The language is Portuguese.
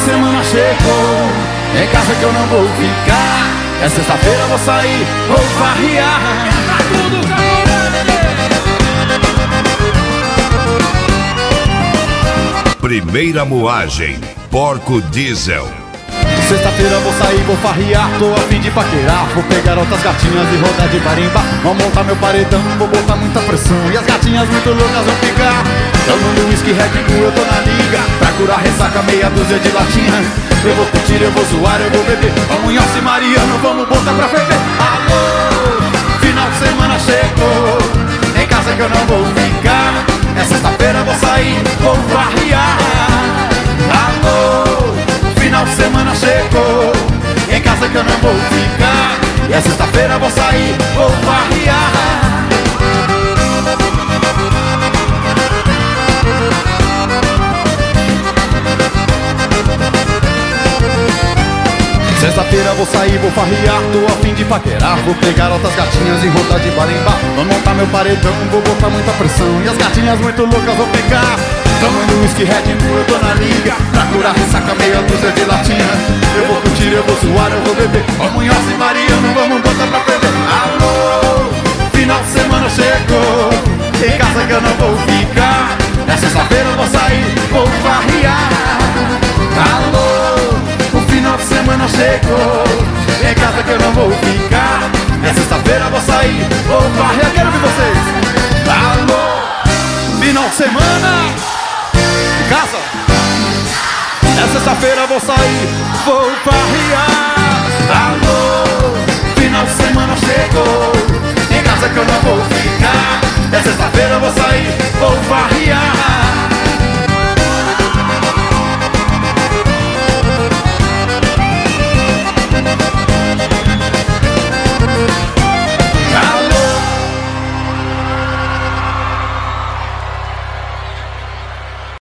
semana chegou, em casa que eu não vou ficar. É sexta-feira, vou sair, vou farrear. Tá tudo calorando. Primeira moagem, Porco Diesel. Sexta-feira vou sair, vou farrear, tô a fim de paquerar. Vou pegar outras gatinhas e rodar de barimba. Vou montar meu paredão, vou botar muita pressão. E as gatinhas muito loucas vão ficar. Tomando whisky, Red Bull, eu tô na liga. Pra curar ressaca, meia dúzia de latinha. Eu vou curtir, eu vou zoar, eu vou beber. Vamos Munhoz e Mariano, vamos botar pra ferver. Alô, final de semana chegou, em casa que eu não vou ficar. É sexta-feira, vou sair, vou farrear. Alô, final de semana chegou, em casa que eu não vou ficar. E é sexta-feira, vou sair, vou farrear. Sexta-feira vou sair, vou farrear, tô a fim de paquerar. Vou pegar outras gatinhas e rodar de barimba. Vou montar meu paredão, vou botar muita pressão. E as gatinhas muito loucas vão ficar. Tomando whisky, Red Bull, eu tô na liga. Pra curar ressaca, meia dúzia de latinha. Eu vou curtir, eu vou zoar, eu vou beber. Ó Munhoz e Mariano, vamos botar pra perder. Alô, final de semana chegou, em casa que eu não vou ficar. É sexta-feira eu vou sair, vou farrear. Alô, o final de semana chegou, em casa que eu não vou ficar. É sexta-feira eu vou sair, vou farrear. Quero ver vocês. Alô, final de semana em casa. É sexta-feira eu vou sair, vou farrear. Alô, final de semana chegou, em casa que eu não vou ficar. É sexta-feira eu vou sair, vou farrear.